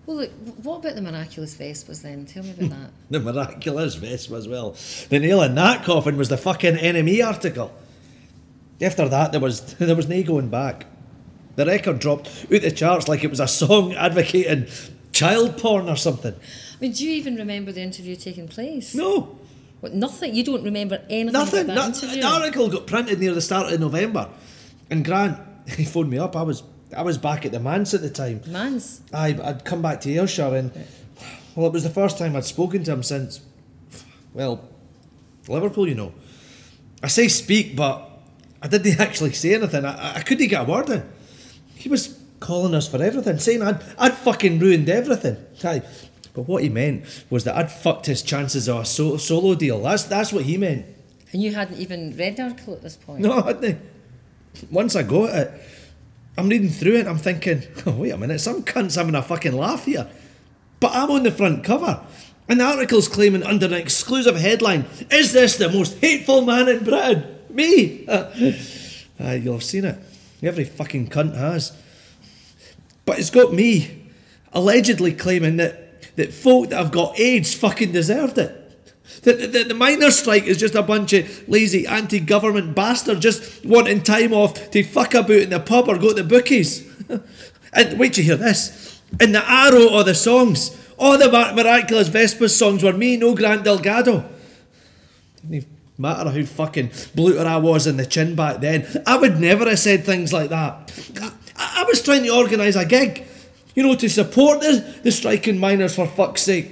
Well, look, what about the miraculous Vespas then? Tell me about that. The miraculous Vespa as well. The nail in that coffin was the fucking NME article. After that, there was no going back. The record dropped out the charts like it was a song advocating child porn or something. I mean, do you even remember the interview taking place? No. What, nothing? You don't remember anything Nothing. about that interview? The article got printed near the start of November. And Grant, he phoned me up. I was back at the Manse at the time. Man's? I'd come back to Ayrshire and, well, it was the first time I'd spoken to him since, well, Liverpool, you know. I say speak, but I didn't actually say anything. I couldn't get a word in. He was calling us for everything, saying I'd fucking ruined everything. Aye. But what he meant was that I'd fucked his chances of a solo deal. That's what he meant. And you hadn't even read the article at this point? No, I hadn't. Once I got it, I'm reading through it and I'm thinking, oh, wait a minute, some cunt's having a fucking laugh here. But I'm on the front cover. And the article's claiming under an exclusive headline, is this the most hateful man in Britain? Me! You'll have seen it. Every fucking cunt has. But it's got me allegedly claiming that folk that have got AIDS fucking deserved it. The miners' strike is just a bunch of lazy anti-government bastards just wanting time off to fuck about in the pub or go to the bookies. And wait till you hear this. In the arrow of the songs, all the miraculous Vespas songs were me, no Grant Delgado. Didn't even matter how fucking bluter I was in the chin back then. I would never have said things like that. I was trying to organise a gig, you know, to support the striking miners, for fuck's sake.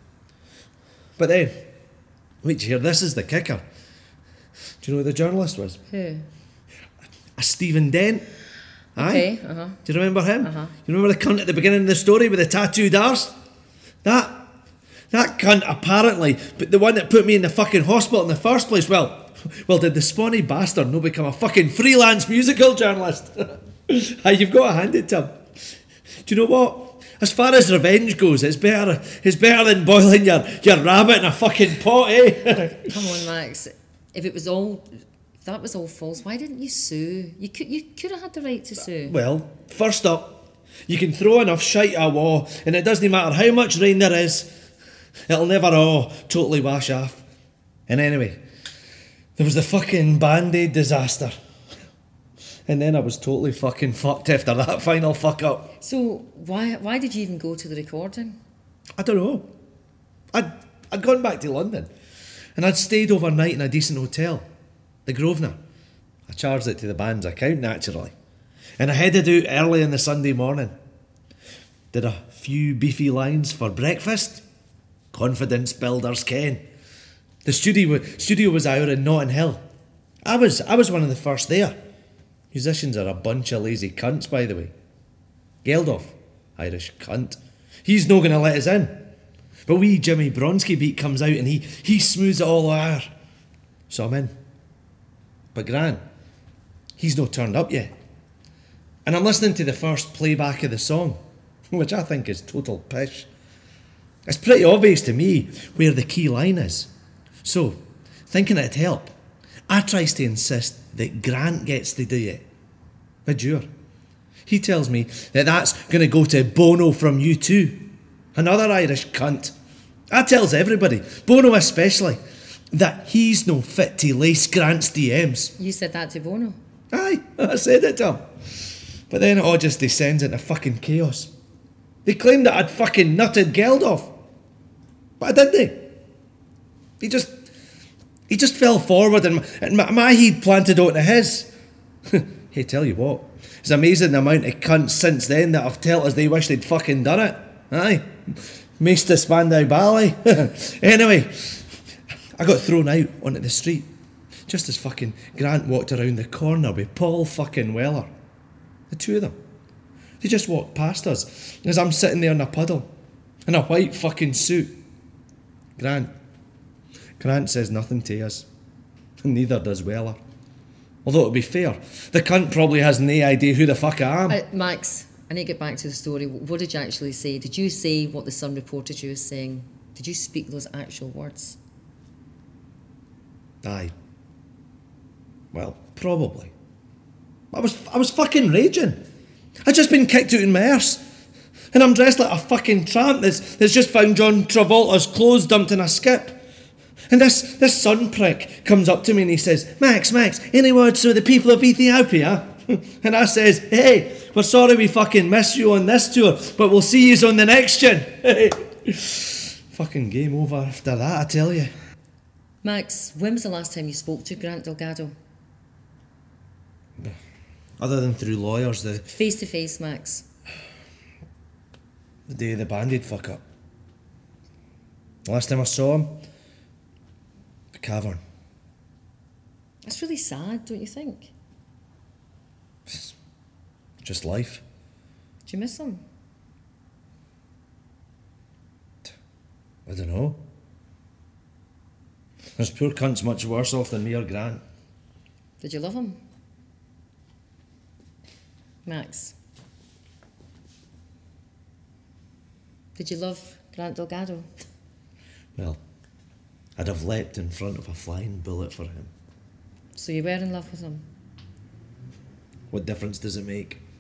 But then, wait to hear, this is the kicker. Do you know who the journalist was? Who? A Stephen Dent. Okay, Aye? Do you remember him? Uh-huh. You remember the cunt at the beginning of the story with the tattooed arse? That cunt apparently, but the one that put me in the fucking hospital in the first place, well, did the spawny bastard no become a fucking freelance musical journalist? Aye, you've got to hand it to him. Do you know what? As far as revenge goes, it's better than boiling your rabbit in a fucking pot, eh? Come on, Max. If that was all false, why didn't you sue? You could have had the right to sue. Well, first up, you can throw enough shite at a wall, and it doesn't matter how much rain there is, it'll never all totally wash off. And anyway, there was the fucking Band-Aid disaster. And then I was totally fucking fucked after that final fuck up. So why did you even go to the recording? I don't know. I'd gone back to London and I'd stayed overnight in a decent hotel, the Grosvenor. I charged it to the band's account, naturally. And I headed out early on the Sunday morning. Did a few beefy lines for breakfast. Confidence builders, Ken. The studio was out in Notting Hill. I was one of the first there. Musicians are a bunch of lazy cunts, by the way. Geldof, Irish cunt. He's no going to let us in. But wee Jimmy Bronski beat comes out and he smooths it all over. So I'm in. But Grant, he's not turned up yet. And I'm listening to the first playback of the song, which I think is total pish. It's pretty obvious to me where the key line is. So, thinking it'd help, I tries to insist that Grant gets to do it. But sure, he tells me that that's going to go to Bono from U2, another Irish cunt. I tells everybody, Bono especially, that he's no fit to lace Grant's DMs. You said that to Bono? Aye, I said it to him. But then it all just descends into fucking chaos. They claimed that I'd fucking nutted Geldof. But I didn't. He just fell forward and my head planted onto his. Hey, tell you what, it's amazing the amount of cunts since then that have told us they wish they'd fucking done it. Aye. Mr. Spandau Ballet. Anyway, I got thrown out onto the street just as fucking Grant walked around the corner with Paul fucking Weller. The two of them. They just walked past us as I'm sitting there in a puddle in a white fucking suit. Grant says nothing to us, and neither does Weller. Although, to be fair, the cunt probably has no idea who the fuck I am. Max, I need to get back to the story. What did you actually say? Did you say what the Sun reported you as saying? Did you speak those actual words? Aye. Well, probably. I was fucking raging. I'd just been kicked out in my arse. And I'm dressed like a fucking tramp that's just found John Travolta's clothes dumped in a skip. And this son prick comes up to me and he says, Max, any words for the people of Ethiopia? And I says, hey, we're sorry we fucking missed you on this tour, but we'll see yous on the next one. Fucking game over after that, I tell you. Max, when was the last time you spoke to Grant Delgado? Other than through lawyers, the Face to face, Max. day of the Band-Aid fuck up. The last time I saw him, the Cavern. That's really sad, don't you think? Just life. Do you miss him? I don't know. This poor cunt's much worse off than me or Grant. Did you love him? Max. Did you love Grant Delgado? Well, I'd have leapt in front of a flying bullet for him. So you were in love with him? What difference does it make?